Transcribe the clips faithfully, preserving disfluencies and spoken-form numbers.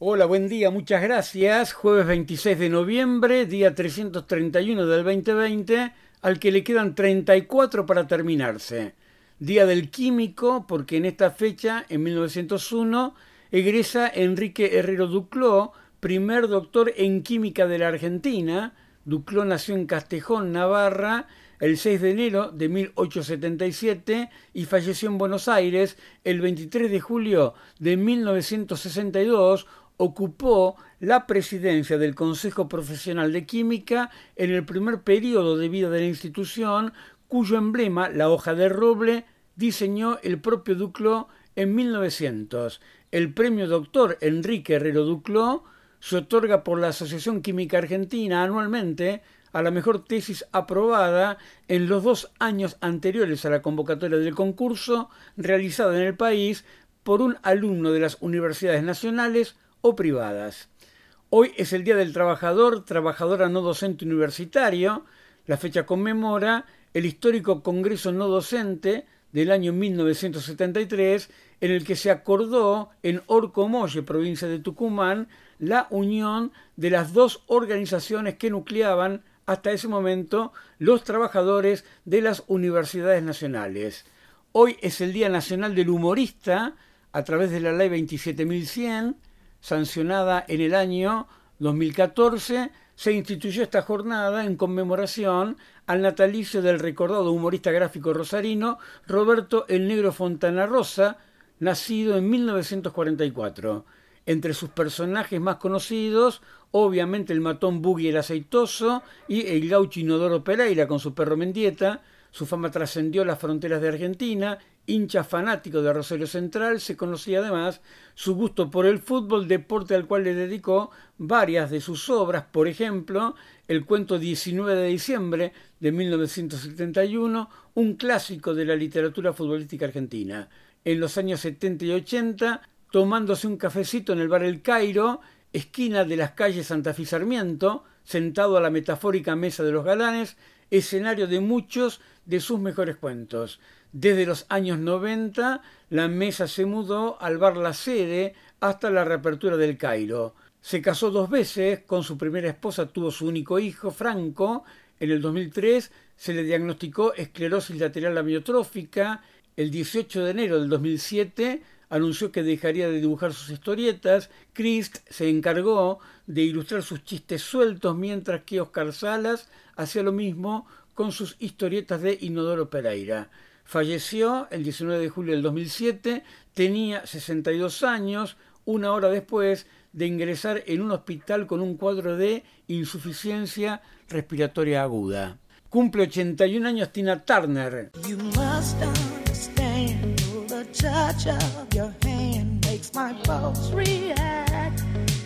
Hola, buen día, muchas gracias. Jueves veintiséis de noviembre, día trescientos treinta y uno del dos mil veinte, al que le quedan treinta y cuatro para terminarse. Día del Químico, porque en esta fecha, en mil novecientos uno, egresa Enrique Herrero Ducló, primer doctor en química de la Argentina. Ducló nació en Castejón, Navarra, el seis de enero de mil ochocientos setenta y siete y falleció en Buenos Aires el veintitrés de julio de mil novecientos sesenta y dos. Ocupó la presidencia del Consejo Profesional de Química en el primer periodo de vida de la institución, cuyo emblema, la hoja de roble, diseñó el propio Ducló en mil novecientos. El premio doctor Enrique Herrero Ducló se otorga por la Asociación Química Argentina anualmente a la mejor tesis aprobada en los dos años anteriores a la convocatoria del concurso, realizada en el país por un alumno de las universidades nacionales o privadas. Hoy es el Día del Trabajador, trabajadora no docente universitario. La fecha conmemora el histórico Congreso No Docente del año mil novecientos setenta y tres, en el que se acordó en Orcomolle, provincia de Tucumán, la unión de las dos organizaciones que nucleaban hasta ese momento los trabajadores de las universidades nacionales. Hoy es el Día Nacional del Humorista, a través de la Ley veintisiete mil cien, sancionada en el año dos mil catorce, se instituyó esta jornada en conmemoración al natalicio del recordado humorista gráfico rosarino Roberto el Negro Fontana Rosa, nacido en mil novecientos cuarenta y cuatro. Entre sus personajes más conocidos, obviamente el matón Buggy el Aceitoso y el gaucho Inodoro Pereira con su perro Mendieta. Su fama trascendió las fronteras de Argentina. Hincha fanático de Rosario Central, se conocía además su gusto por el fútbol, deporte al cual le dedicó varias de sus obras, por ejemplo, el cuento diecinueve de diciembre de mil novecientos setenta y uno, un clásico de la literatura futbolística argentina. En los años setenta y ochenta, tomándose un cafecito en el bar El Cairo, esquina de las calles Santa Fe y Sarmiento, sentado a la metafórica mesa de los galanes, escenario de muchos de sus mejores cuentos. Desde los años noventa, la mesa se mudó al bar La Sede hasta la reapertura del Cairo. Se casó dos veces, con su primera esposa tuvo su único hijo, Franco. En el dos mil tres se le diagnosticó esclerosis lateral amiotrófica. El dieciocho de enero del dos mil siete anunció que dejaría de dibujar sus historietas. Crist se encargó de ilustrar sus chistes sueltos, mientras que Oscar Salas hacía lo mismo con sus historietas de Inodoro Pereira. Falleció el diecinueve de julio del dos mil siete, tenía sesenta y dos años, una hora después de ingresar en un hospital con un cuadro de insuficiencia respiratoria aguda. Cumple ochenta y un años Tina Turner. You must understand, the touch of your hand makes my pulse react.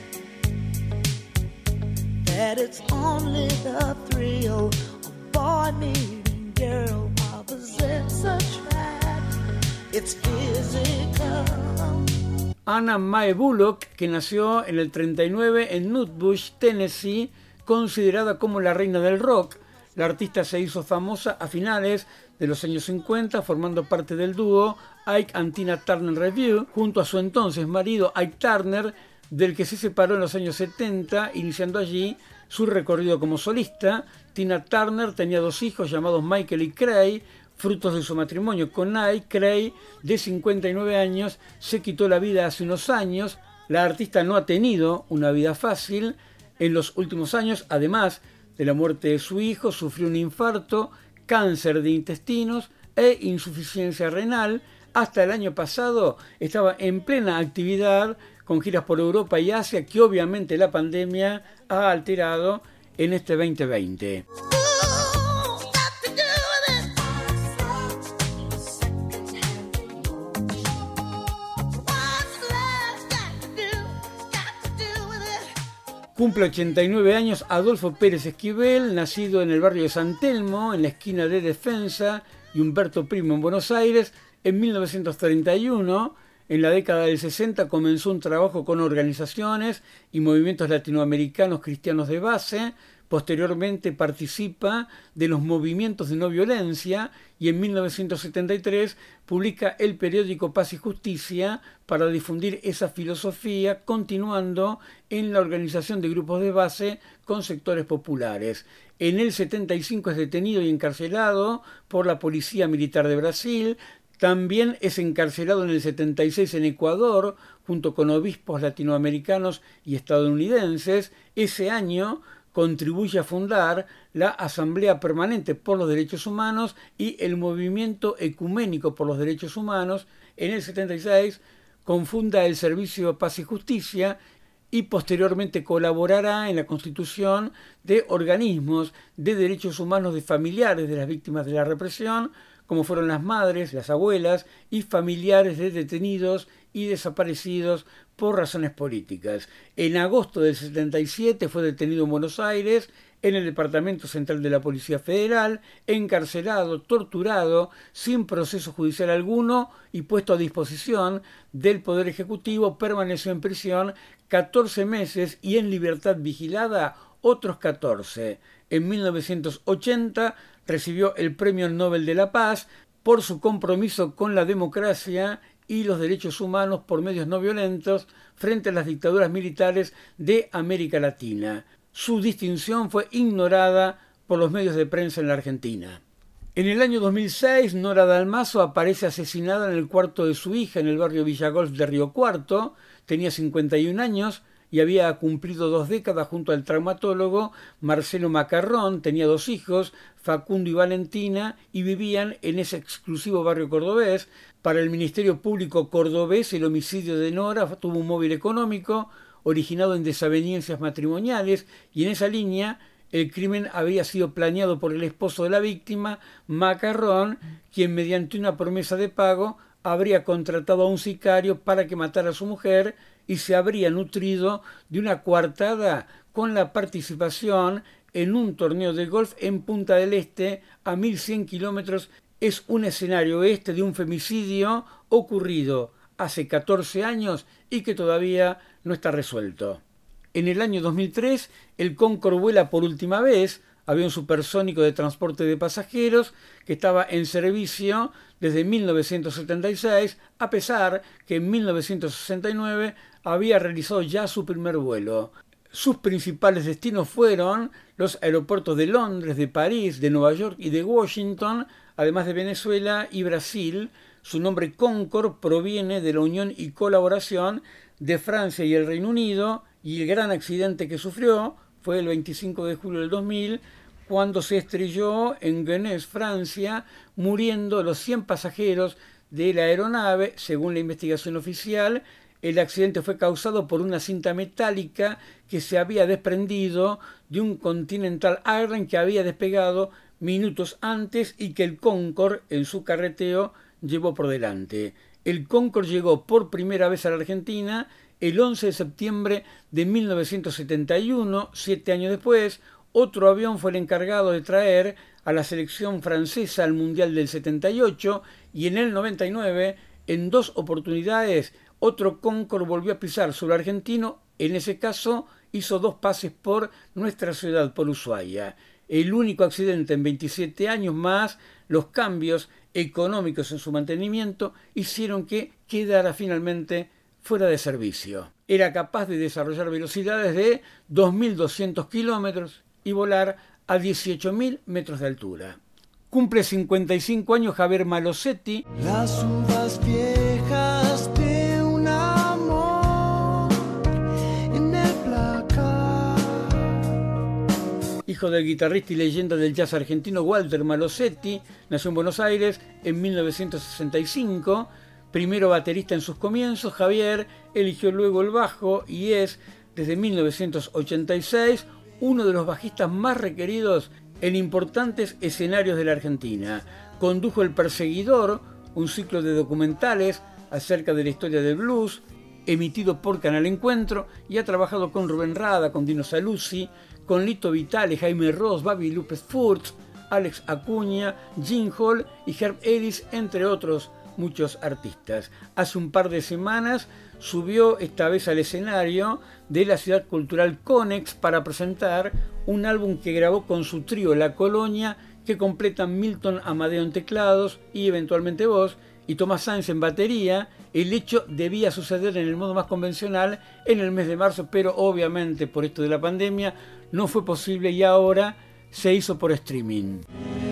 That it's only the thrill of boy meeting girl opposites attract. It's physical. Anna Mae Bullock, que nació en el treinta y nueve en Nutbush, Tennessee, considerada como la reina del rock. La artista se hizo famosa a finales de los años cincuenta, formando parte del dúo Ike and Tina Turner Revue, junto a su entonces marido Ike Turner, del que se separó en los años setenta, iniciando allí su recorrido como solista. Tina Turner tenía dos hijos llamados Michael y Cray, frutos de su matrimonio con Ike. Cray, de cincuenta y nueve años, se quitó la vida hace unos años. La artista no ha tenido una vida fácil. En los últimos años, además de la muerte de su hijo, sufrió un infarto, cáncer de intestinos e insuficiencia renal. Hasta el año pasado estaba en plena actividad con giras por Europa y Asia, que obviamente la pandemia ha alterado en este veinte veinte. Cumple ochenta y nueve años Adolfo Pérez Esquivel, nacido en el barrio de San Telmo, en la esquina de Defensa y Humberto Primo en Buenos Aires, en mil novecientos treinta y uno. En la década del sesenta comenzó un trabajo con organizaciones y movimientos latinoamericanos cristianos de base. Posteriormente participa de los movimientos de no violencia y en mil novecientos setenta y tres publica el periódico Paz y Justicia para difundir esa filosofía, continuando en la organización de grupos de base con sectores populares. En el setenta y cinco es detenido y encarcelado por la Policía Militar de Brasil. También es encarcelado en el setenta y seis en Ecuador, junto con obispos latinoamericanos y estadounidenses. Ese año contribuye a fundar la Asamblea Permanente por los Derechos Humanos y el Movimiento Ecuménico por los Derechos Humanos. En el setenta y seis confunda el Servicio Paz y Justicia y posteriormente colaborará en la constitución de organismos de derechos humanos de familiares de las víctimas de la represión, como fueron las madres, las abuelas y familiares de detenidos y desaparecidos por razones políticas. En agosto del setenta y siete fue detenido en Buenos Aires, en el Departamento Central de la Policía Federal, encarcelado, torturado, sin proceso judicial alguno y puesto a disposición del Poder Ejecutivo. Permaneció en prisión catorce meses y en libertad vigilada otros catorce. En mil novecientos ochenta recibió el Premio Nobel de la Paz por su compromiso con la democracia y los derechos humanos por medios no violentos frente a las dictaduras militares de América Latina. Su distinción fue ignorada por los medios de prensa en la Argentina. En el año dos mil seis, Nora Dalmazo aparece asesinada en el cuarto de su hija en el barrio Villa Golf de Río Cuarto. Tenía cincuenta y un años y había cumplido dos décadas junto al traumatólogo Marcelo Macarrón. Tenía dos hijos, Facundo y Valentina, y vivían en ese exclusivo barrio cordobés. Para el Ministerio Público cordobés, el homicidio de Nora tuvo un móvil económico originado en desavenencias matrimoniales, y en esa línea el crimen había sido planeado por el esposo de la víctima, Macarrón, quien mediante una promesa de pago habría contratado a un sicario para que matara a su mujer y se habría nutrido de una coartada con la participación en un torneo de golf en Punta del Este, a mil cien kilómetros. Es un escenario este de un femicidio ocurrido hace catorce años y que todavía no está resuelto. En el año dos mil tres, el Concorde vuela por última vez, avión supersónico de transporte de pasajeros que estaba en servicio desde mil novecientos setenta y seis, a pesar que en mil novecientos sesenta y nueve había realizado ya su primer vuelo. Sus principales destinos fueron los aeropuertos de Londres, de París, de Nueva York y de Washington, además de Venezuela y Brasil. Su nombre Concorde proviene de la unión y colaboración de Francia y el Reino Unido, y el gran accidente que sufrió fue el veinticinco de julio del dos mil, cuando se estrelló en Guernesey, Francia, muriendo los cien pasajeros de la aeronave. Según la investigación oficial, el accidente fue causado por una cinta metálica que se había desprendido de un Continental Airlines que había despegado minutos antes y que el Concorde, en su carreteo, llevó por delante. El Concorde llegó por primera vez a la Argentina el once de septiembre de mil novecientos setenta y uno. Siete años después, otro avión fue el encargado de traer a la selección francesa al Mundial del setenta y ocho, y en el noventa y nueve, en dos oportunidades, otro Concorde volvió a pisar suelo argentino. En ese caso, hizo dos pases por nuestra ciudad, por Ushuaia. El único accidente en veintisiete años, más los cambios económicos en su mantenimiento, hicieron que quedara finalmente fuera de servicio. Era capaz de desarrollar velocidades de dos mil doscientos kilómetros y volar a dieciocho mil metros de altura. Cumple cincuenta y cinco años Javier Malosetti. Las uvas viejas de un amor en el placar. Hijo del guitarrista y leyenda del jazz argentino Walter Malosetti, nació en Buenos Aires en mil novecientos sesenta y cinco. Primero baterista en sus comienzos, Javier eligió luego el bajo y es, desde mil novecientos ochenta y seis, uno de los bajistas más requeridos en importantes escenarios de la Argentina. Condujo El Perseguidor, un ciclo de documentales acerca de la historia del blues, emitido por Canal Encuentro, y ha trabajado con Rubén Rada, con Dino Saluzzi, con Lito Vitale, Jaime Ross, Babi López Furtz, Alex Acuña, Gene Hall y Herb Ellis, entre otros muchos artistas. Hace un par de semanas subió esta vez al escenario de la Ciudad Cultural Conex para presentar un álbum que grabó con su trío La Colonia, que completan Milton Amadeo en teclados y eventualmente voz, y Tomás Sáenz en batería. El hecho debía suceder en el modo más convencional en el mes de marzo, pero obviamente por esto de la pandemia no fue posible y ahora se hizo por streaming.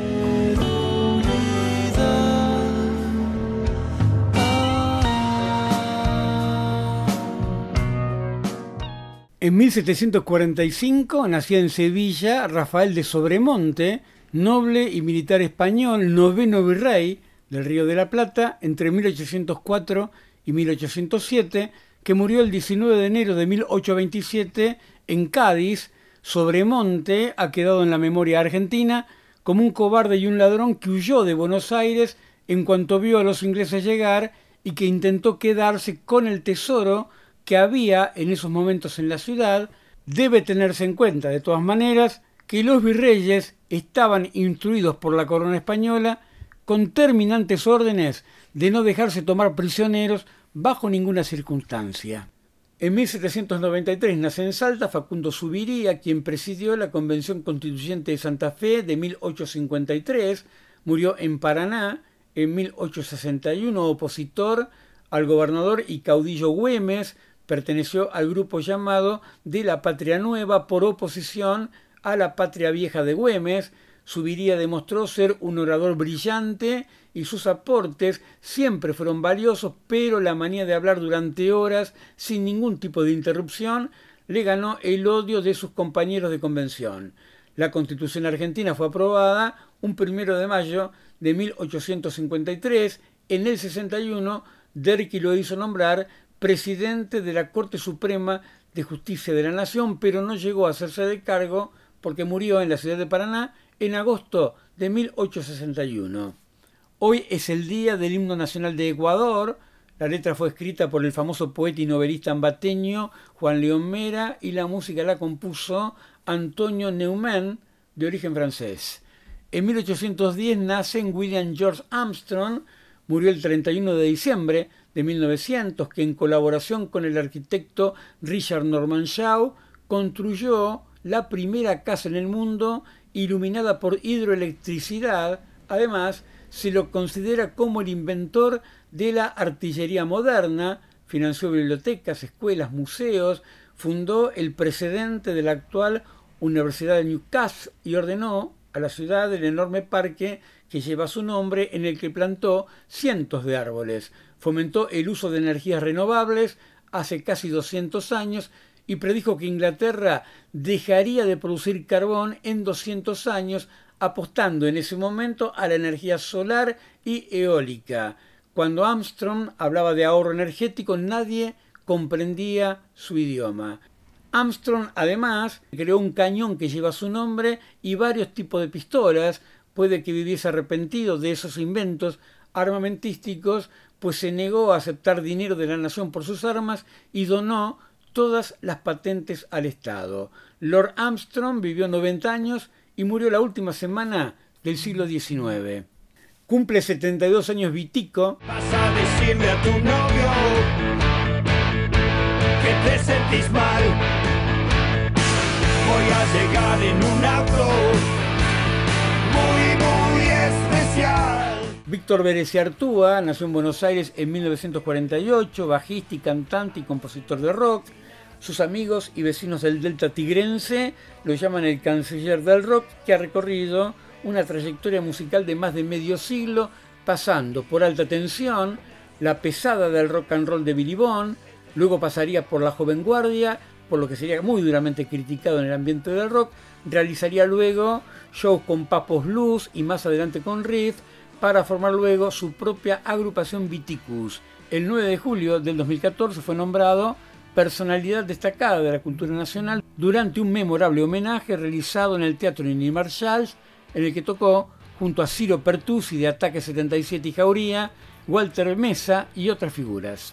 En mil setecientos cuarenta y cinco nacía en Sevilla Rafael de Sobremonte, noble y militar español, noveno virrey del Río de la Plata entre mil ochocientos cuatro y mil ochocientos siete, que murió el diecinueve de enero de mil ochocientos veintisiete en Cádiz. Sobremonte ha quedado en la memoria argentina como un cobarde y un ladrón que huyó de Buenos Aires en cuanto vio a los ingleses llegar y que intentó quedarse con el tesoro que había en esos momentos en la ciudad. Debe tenerse en cuenta, de todas maneras, que los virreyes estaban instruidos por la corona española con terminantes órdenes de no dejarse tomar prisioneros bajo ninguna circunstancia. En mil setecientos noventa y tres nace en Salta Facundo Zuviría, quien presidió la Convención Constituyente de Santa Fe de mil ochocientos cincuenta y tres, murió en Paraná en mil ochocientos sesenta y uno, opositor al gobernador y caudillo Güemes. Perteneció al grupo llamado de la Patria Nueva por oposición a la Patria Vieja de Güemes. Zuviría demostró ser un orador brillante y sus aportes siempre fueron valiosos, pero la manía de hablar durante horas sin ningún tipo de interrupción le ganó el odio de sus compañeros de convención. La Constitución argentina fue aprobada un primero de mayo de mil ochocientos cincuenta y tres. En el sesenta y uno, Derqui lo hizo nombrar presidente de la Corte Suprema de Justicia de la Nación, pero no llegó a hacerse de cargo porque murió en la ciudad de Paraná en agosto de mil ochocientos sesenta y uno. Hoy es el día del himno nacional de Ecuador. La letra fue escrita por el famoso poeta y novelista ambateño Juan León Mera y la música la compuso Antonio Neumann, de origen francés. En mil ochocientos diez nace William George Armstrong. Murió el treinta y uno de diciembre de mil novecientos, que en colaboración con el arquitecto Richard Norman Shaw construyó la primera casa en el mundo iluminada por hidroelectricidad. Además, se lo considera como el inventor de la artillería moderna. Financió bibliotecas, escuelas, museos, fundó el precedente de la actual Universidad de Newcastle y ordenó a la ciudad el enorme parque que lleva su nombre, en el que plantó cientos de árboles. Fomentó el uso de energías renovables hace casi doscientos años y predijo que Inglaterra dejaría de producir carbón en doscientos años, apostando en ese momento a la energía solar y eólica. Cuando Armstrong hablaba de ahorro energético, nadie comprendía su idioma. Armstrong, además, creó un cañón que lleva su nombre y varios tipos de pistolas. Puede que viviese arrepentido de esos inventos armamentísticos, pues se negó a aceptar dinero de la nación por sus armas y donó todas las patentes al Estado. Lord Armstrong vivió noventa años y murió la última semana del siglo diecinueve. Cumple setenta y dos años Vitico. Vas a decirle a tu novio que te sentís mal. Voy a llegar en un auto muy, muy especial. Víctor Bereciartúa nació en Buenos Aires en mil novecientos cuarenta y ocho, bajista y cantante y compositor de rock. Sus amigos y vecinos del Delta Tigrense lo llaman el canciller del rock, que ha recorrido una trayectoria musical de más de medio siglo, pasando por Alta Tensión, la pesada del rock and roll de Billy Bond, luego pasaría por La Joven Guardia, por lo que sería muy duramente criticado en el ambiente del rock. Realizaría luego shows con Papos Blues y más adelante con Riff, para formar luego su propia agrupación Viticus. El nueve de julio del dos mil catorce fue nombrado personalidad destacada de la cultura nacional durante un memorable homenaje realizado en el Teatro Nini Marshall, en el que tocó junto a Ciro Pertusi de Ataque setenta y siete y Jauría, Walter Mesa y otras figuras.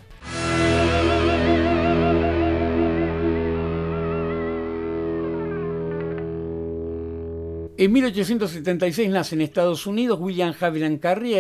En mil ochocientos setenta y seis nace en Estados Unidos William Javier Carrier,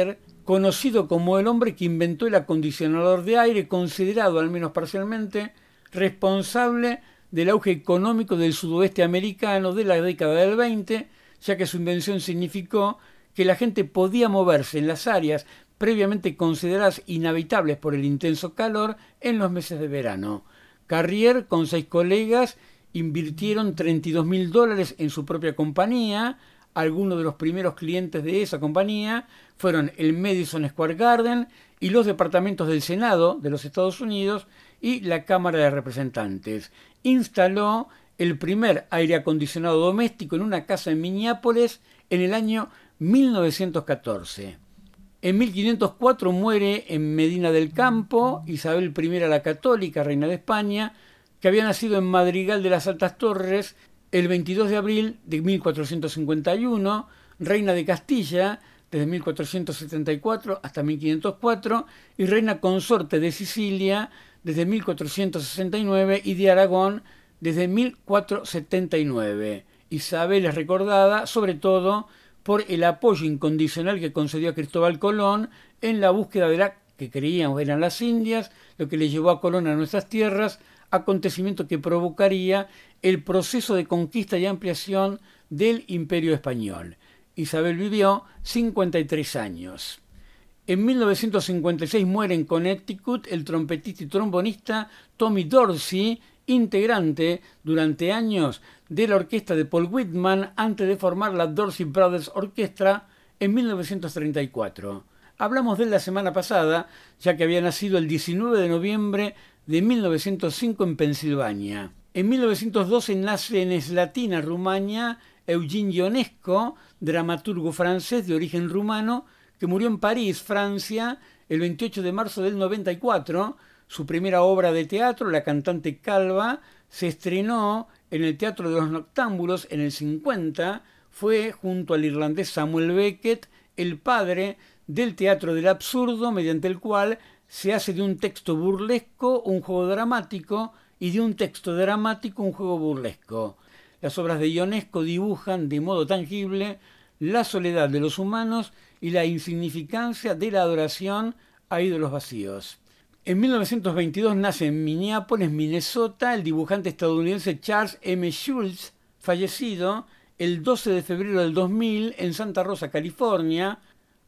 conocido como el hombre que inventó el acondicionador de aire, considerado, al menos parcialmente, responsable del auge económico del sudoeste americano de la década del veinte, ya que su invención significó que la gente podía moverse en las áreas previamente consideradas inhabitables por el intenso calor en los meses de verano. Carrier, con seis colegas, invirtieron treinta y dos mil dólares en su propia compañía. Algunos de los primeros clientes de esa compañía fueron el Madison Square Garden y los departamentos del Senado de los Estados Unidos y la Cámara de Representantes. Instaló el primer aire acondicionado doméstico en una casa en Minneapolis en el año mil novecientos catorce. En mil quinientos cuatro muere en Medina del Campo Isabel I la Católica, reina de España, que había nacido en Madrigal de las Altas Torres el veintidós de abril de mil cuatrocientos cincuenta y uno, reina de Castilla desde mil cuatrocientos setenta y cuatro hasta mil quinientos cuatro y reina consorte de Sicilia desde mil cuatrocientos sesenta y nueve y de Aragón desde mil cuatrocientos setenta y nueve. Isabel es recordada sobre todo por el apoyo incondicional que concedió a Cristóbal Colón en la búsqueda de la que creíamos eran las Indias, lo que le llevó a Colón a nuestras tierras, acontecimiento que provocaría el proceso de conquista y ampliación del Imperio Español. Isabel vivió cincuenta y tres años. En mil novecientos cincuenta y seis muere en Connecticut el trompetista y trombonista Tommy Dorsey, integrante durante años de la orquesta de Paul Whitman antes de formar la Dorsey Brothers Orchestra en mil novecientos treinta y cuatro. Hablamos de él la semana pasada, ya que había nacido el diecinueve de noviembre de mil novecientos cinco en Pensilvania. En mil novecientos doce nace en Slatina, Rumania, Eugene Ionesco, dramaturgo francés de origen rumano, que murió en París, Francia, el veintiocho de marzo del noventa y cuatro. Su primera obra de teatro, La cantante calva, se estrenó en el Teatro de los Noctámbulos en el cincuenta. Fue, junto al irlandés Samuel Beckett, el padre del teatro del absurdo, mediante el cual se hace de un texto burlesco un juego dramático y de un texto dramático un juego burlesco. Las obras de Ionesco dibujan de modo tangible la soledad de los humanos y la insignificancia de la adoración a ídolos vacíos. En mil novecientos veintidós nace en Minneapolis, Minnesota, el dibujante estadounidense Charles M. Schulz, fallecido el doce de febrero del dos mil en Santa Rosa, California,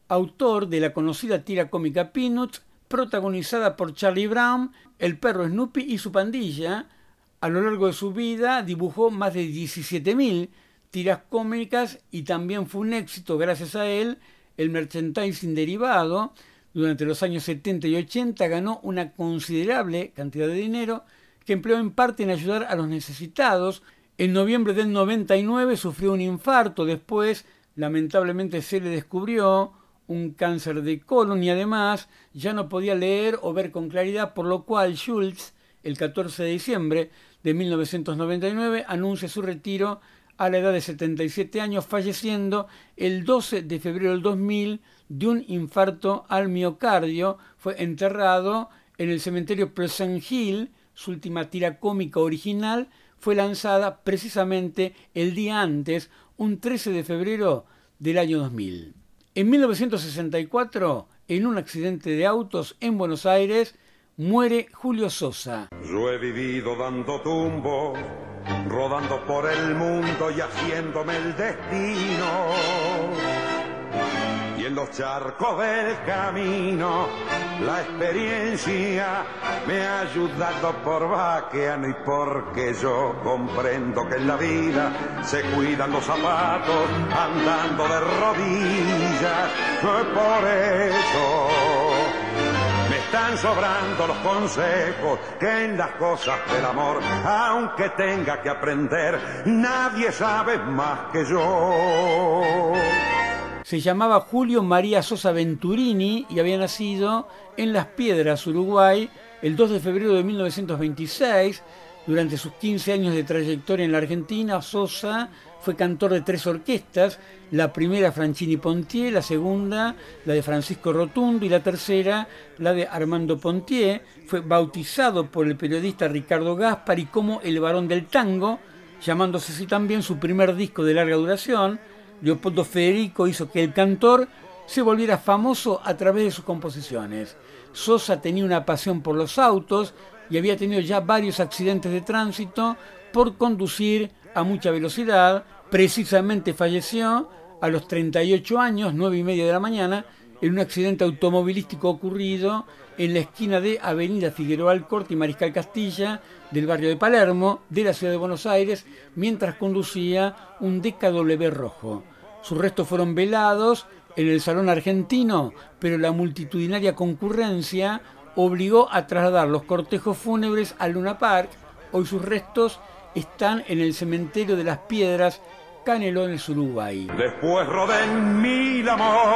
autor de la conocida tira cómica Peanuts, protagonizada por Charlie Brown, el perro Snoopy y su pandilla. A lo largo de su vida dibujó más de diecisiete mil tiras cómicas y también fue un éxito, gracias a él, el merchandising derivado. Durante los años setenta y ochenta ganó una considerable cantidad de dinero que empleó en parte en ayudar a los necesitados. En noviembre del noventa y nueve sufrió un infarto, después lamentablemente se le descubrió un cáncer de colon y además ya no podía leer o ver con claridad, por lo cual Schulz, el catorce de diciembre de mil novecientos noventa y nueve, anuncia su retiro a la edad de setenta y siete años, falleciendo el doce de febrero del dos mil de un infarto al miocardio. Fue enterrado en el cementerio Pleasant Hill. Su última tira cómica original fue lanzada precisamente el día antes, un trece de febrero del año dos mil. En mil novecientos sesenta y cuatro, en un accidente de autos en Buenos Aires, muere Julio Sosa. Yo he vivido dando tumbos, rodando por el mundo y haciéndome el destino. Y en los charcos del camino, la experiencia me ha ayudado por vaqueano y porque yo comprendo que en la vida se cuidan los zapatos andando de rodillas. Por eso me están sobrando los consejos que en las cosas del amor, aunque tenga que aprender, nadie sabe más que yo. Se llamaba Julio María Sosa Venturini y había nacido en Las Piedras, Uruguay, el dos de febrero de mil novecientos veintiséis. Durante sus quince años de trayectoria en la Argentina, Sosa fue cantor de tres orquestas, la primera Franchini Pontier, la segunda la de Francisco Rotundo y la tercera la de Armando Pontier. Fue bautizado por el periodista Ricardo Gaspari como el Barón del Tango, llamándose así también su primer disco de larga duración. Leopoldo Federico hizo que el cantor se volviera famoso a través de sus composiciones. Sosa tenía una pasión por los autos y había tenido ya varios accidentes de tránsito por conducir a mucha velocidad. Precisamente falleció a los treinta y ocho años, nueve y media de la mañana, en un accidente automovilístico ocurrido en la esquina de Avenida Figueroa Alcorta y Mariscal Castilla del barrio de Palermo, de la ciudad de Buenos Aires, mientras conducía un D K W rojo. Sus restos fueron velados en el Salón Argentino, pero la multitudinaria concurrencia obligó a trasladar los cortejos fúnebres al Luna Park. Hoy sus restos están en el cementerio de las Piedras, Canelones, Uruguay. Después roden mil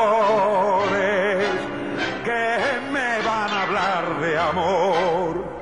amores que me van a hablar de amor.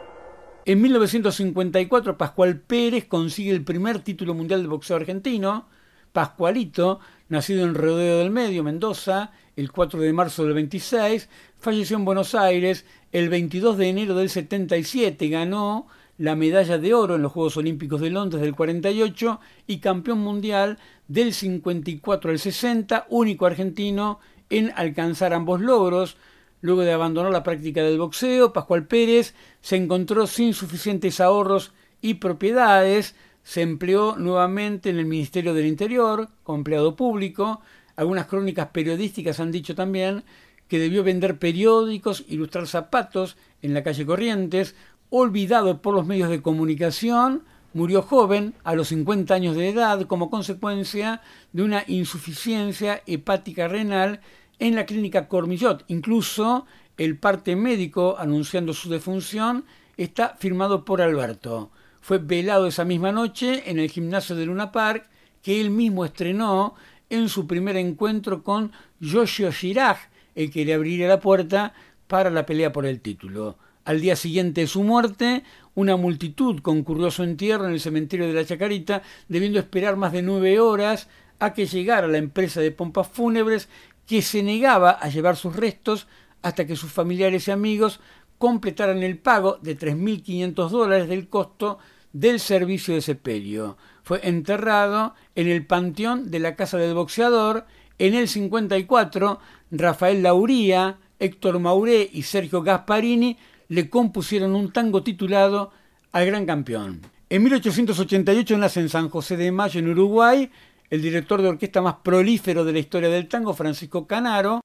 En mil novecientos cincuenta y cuatro, Pascual Pérez consigue el primer título mundial de boxeo argentino. Pascualito, nacido en Rodeo del Medio, Mendoza, el cuatro de marzo del veintiséis, falleció en Buenos Aires el veintidós de enero del setenta y siete, ganó la medalla de oro en los Juegos Olímpicos de Londres del cuarenta y ocho y campeón mundial del cincuenta y cuatro al sesenta, único argentino en alcanzar ambos logros. Luego de abandonar la práctica del boxeo, Pascual Pérez se encontró sin suficientes ahorros y propiedades. Se empleó nuevamente en el Ministerio del Interior como empleado público. Algunas crónicas periodísticas han dicho también que debió vender periódicos, ilustrar zapatos en la calle Corrientes. Olvidado por los medios de comunicación, murió joven, a los cincuenta años de edad, como consecuencia de una insuficiencia hepática renal en la clínica Cormillot. Incluso el parte médico anunciando su defunción está firmado por Alberto. Fue velado esa misma noche en el gimnasio de Luna Park, que él mismo estrenó en su primer encuentro con Yoshio Chirac, el que le abriría la puerta para la pelea por el título. Al día siguiente de su muerte, una multitud concurrió a su entierro en el cementerio de la Chacarita, debiendo esperar más de nueve horas a que llegara la empresa de pompas fúnebres, que se negaba a llevar sus restos hasta que sus familiares y amigos completaran el pago de tres mil quinientos dólares del costo del servicio de sepelio. Fue enterrado en el panteón de la Casa del Boxeador. En el cincuenta y cuatro, Rafael Lauría, Héctor Mauré y Sergio Gasparini le compusieron un tango titulado Al Gran Campeón. En mil ochocientos ochenta y ocho nace en San José de Mayo, en Uruguay, el director de orquesta más prolífero de la historia del tango, Francisco Canaro.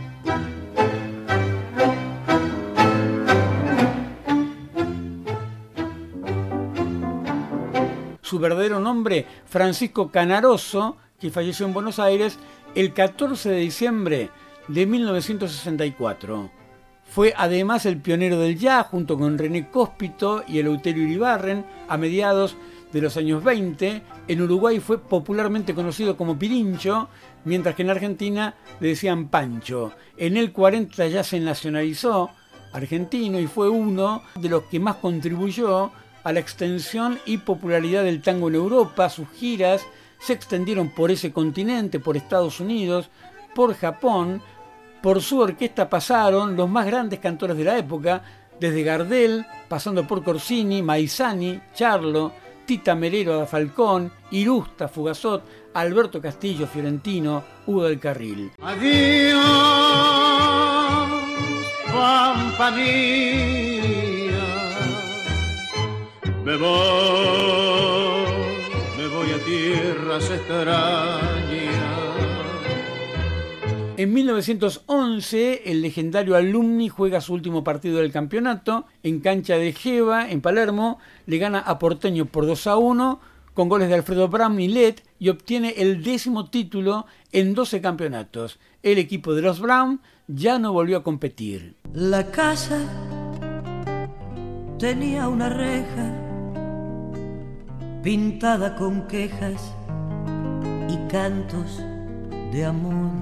Su verdadero nombre, Francisco Canaroso, que falleció en Buenos Aires el catorce de diciembre de mil novecientos sesenta y cuatro. Fue además el pionero del jazz junto con René Cóspito y Eleuterio Iribarren a mediados de los años veinte. En Uruguay fue popularmente conocido como Pirincho, mientras que en Argentina le decían Pancho. En el cuarenta ya se nacionalizó argentino y fue uno de los que más contribuyó a la extensión y popularidad del tango en Europa. Sus giras se extendieron por ese continente, por Estados Unidos, por Japón. Por su orquesta pasaron los más grandes cantores de la época, desde Gardel, pasando por Corsini, Maizani, Charlo, Tita Merero da Falcón, Irusta, Fugazot, Alberto Castillo, Fiorentino, Hugo del Carril. Adiós, pampa mía. Me voy, me voy a tierras extrañas. En mil novecientos once, el legendario Alumni juega su último partido del campeonato. En cancha de Geva, en Palermo, le gana a Porteño por dos a uno, con goles de Alfredo Bram y Let, y obtiene el décimo título en doce campeonatos. El equipo de los Bram ya no volvió a competir. La casa tenía una reja pintada con quejas y cantos de amor.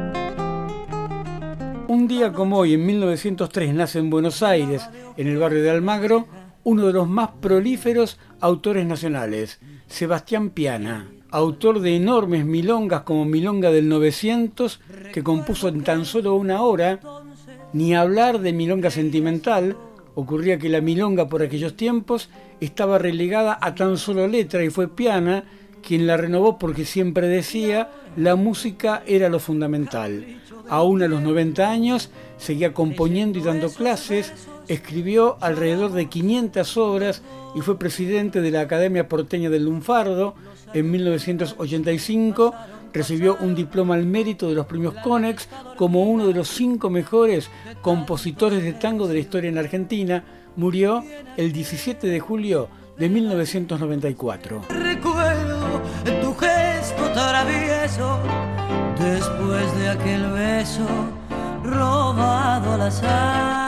Un día como hoy, en mil novecientos tres, nace en Buenos Aires, en el barrio de Almagro, uno de los más prolíferos autores nacionales, Sebastián Piana, autor de enormes milongas como Milonga del novecientos, que compuso en tan solo una hora. Ni hablar de milonga sentimental. Ocurría que la milonga por aquellos tiempos estaba relegada a tan solo letra, y fue Piana quien la renovó porque siempre decía la música era lo fundamental. Aún a los noventa años seguía componiendo y dando clases, escribió alrededor de quinientas obras y fue presidente de la Academia Porteña del Lunfardo. En mil novecientos ochenta y cinco recibió un diploma al mérito de los premios Conex como uno de los cinco mejores compositores de tango de la historia en Argentina. Murió el diecisiete de julio de mil novecientos noventa y cuatro. Recuerdo tu gesto travieso después de aquel beso robado al azar.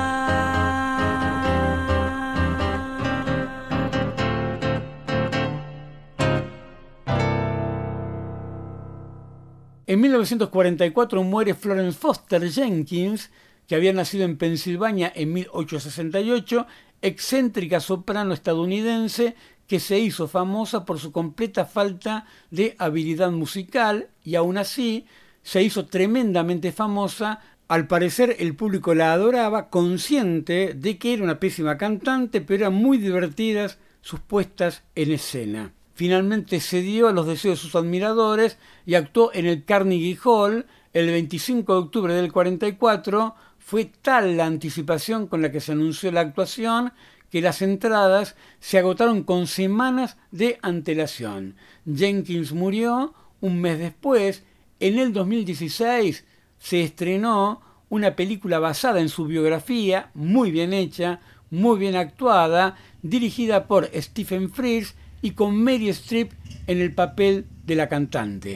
En mil novecientos cuarenta y cuatro muere Florence Foster Jenkins, que había nacido en Pensilvania en mil ochocientos sesenta y ocho, excéntrica soprano estadounidense que se hizo famosa por su completa falta de habilidad musical y aún así se hizo tremendamente famosa. Al parecer el público la adoraba, consciente de que era una pésima cantante, pero eran muy divertidas sus puestas en escena. Finalmente cedió a los deseos de sus admiradores y actuó en el Carnegie Hall el veinticinco de octubre del cuarenta y cuatro. Fue tal la anticipación con la que se anunció la actuación que las entradas se agotaron con semanas de antelación. Jenkins murió un mes después. En el dos mil dieciséis se estrenó una película basada en su biografía, muy bien hecha, muy bien actuada, dirigida por Stephen Frears y con Meryl Streep en el papel de la cantante.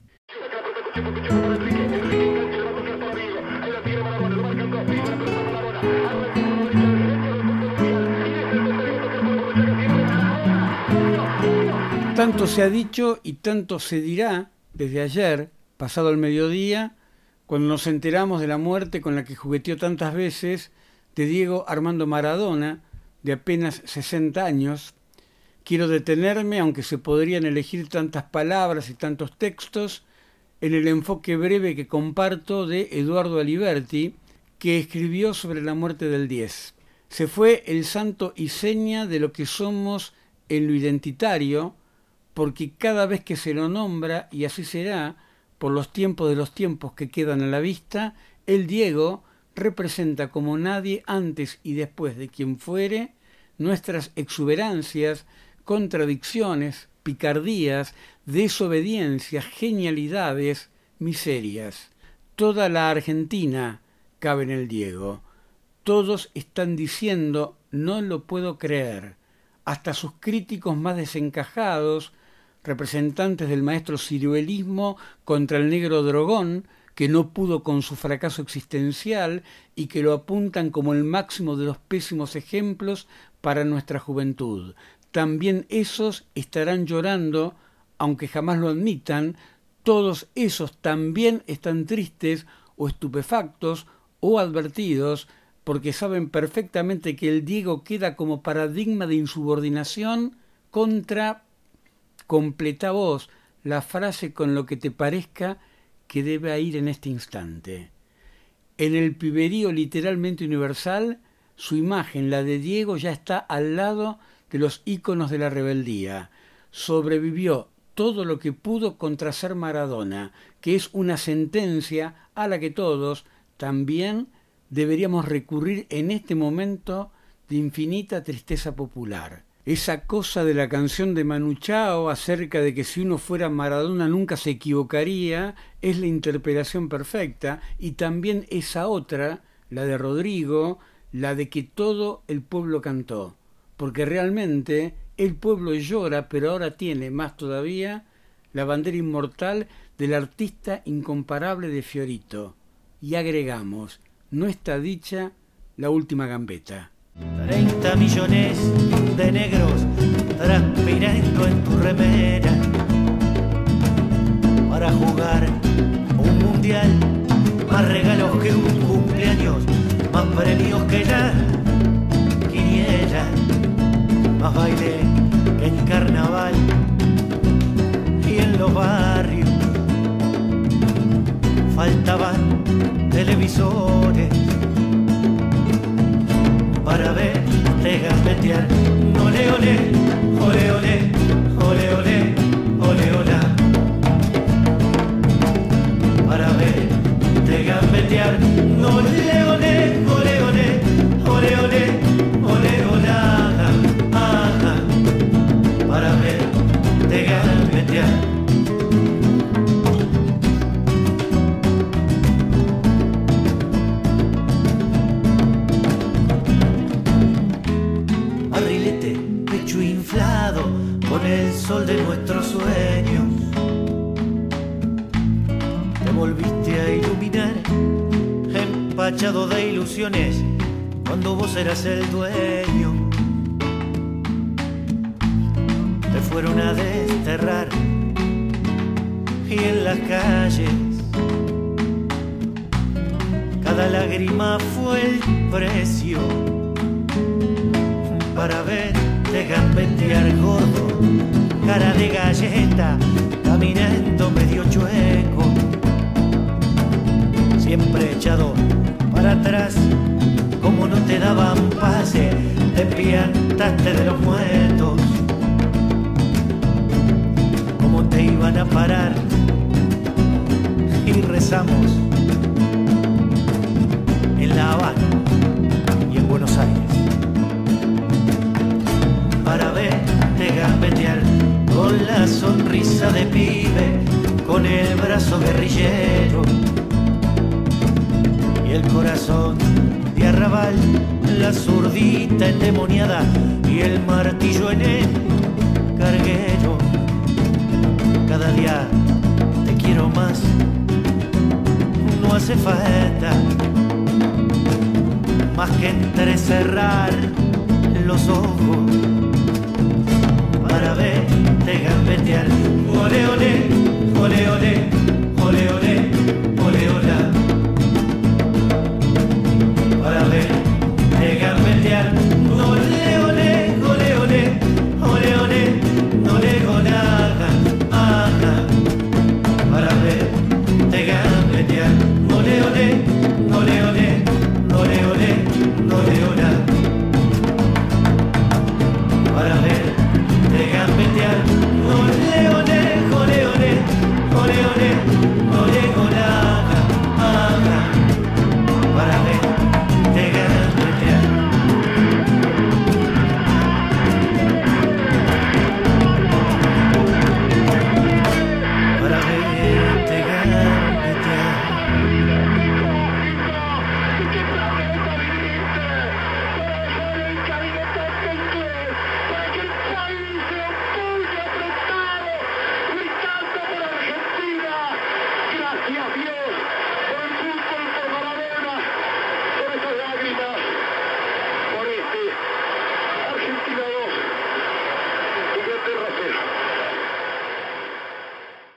Tanto se ha dicho y tanto se dirá desde ayer, pasado el mediodía, cuando nos enteramos de la muerte con la que jugueteó tantas veces de Diego Armando Maradona, de apenas sesenta años. Quiero detenerme, aunque se podrían elegir tantas palabras y tantos textos, en el enfoque breve que comparto de Eduardo Aliberti, que escribió sobre la muerte del diez. Se fue el santo y seña de lo que somos en lo identitario, porque cada vez que se lo nombra, y así será, por los tiempos de los tiempos que quedan a la vista, el Diego representa como nadie antes y después de quien fuere nuestras exuberancias, contradicciones, picardías, desobediencias, genialidades, miserias. Toda la Argentina cabe en el Diego. Todos están diciendo no lo puedo creer. Hasta sus críticos más desencajados, representantes del maestro ciruelismo contra el negro drogón, que no pudo con su fracaso existencial y que lo apuntan como el máximo de los pésimos ejemplos para nuestra juventud. También esos estarán llorando, aunque jamás lo admitan. Todos esos también están tristes o estupefactos o advertidos, porque saben perfectamente que el Diego queda como paradigma de insubordinación contra, completa vos la frase con lo que te parezca que debe ir en este instante. En el piberío literalmente universal, su imagen, la de Diego, ya está al lado de los íconos de la rebeldía. Sobrevivió todo lo que pudo contra ser Maradona, que es una sentencia a la que todos también deberíamos recurrir en este momento de infinita tristeza popular. Esa cosa de la canción de Manu Chao acerca de que si uno fuera Maradona nunca se equivocaría, es la interpelación perfecta, y también esa otra, la de Rodrigo, la de que todo el pueblo cantó, porque realmente el pueblo llora, pero ahora tiene más todavía la bandera inmortal del artista incomparable de Fiorito. Y agregamos, no está dicha la última gambeta. Treinta millones de negros transpirando en tu remera para jugar un mundial, más regalos que un cumpleaños, más premios que la quiniela, más baile que en carnaval y en los barrios faltaban televisores para verte gambetear. Ole, ole, ole, ole, ole, ole, ole. ella. Barrilete, pecho inflado con el sol de nuestros sueños. Te volviste a iluminar, empachado de ilusiones, cuando vos eras el dueño. Te fueron a desterrar y en las calles cada lágrima fue el precio para verte gambetear gordo, cara de galleta, caminando medio chueco, siempre echado para atrás. Como no te daban pase, te piantaste de los muertos. Como te iban a parar y rezamos en La Habana y en Buenos Aires para verte gambetear con la sonrisa de pibe, con el brazo guerrillero y el corazón de arrabal, la zurdita endemoniada y el martillo en el carguero. Cada día te quiero más, no hace falta más que entrecerrar los ojos para verte gambetear. Ole, ole, ole, ole, ole, ole, ole, ole. Para verte gambetear. Ole, ole, ole, ole, ole, ole, no le gonaga, ajá. Para verte gambetear. Ole, ole, ole, ole, ole, ole, ole, ole. Para verte gambetear. Ole, ole.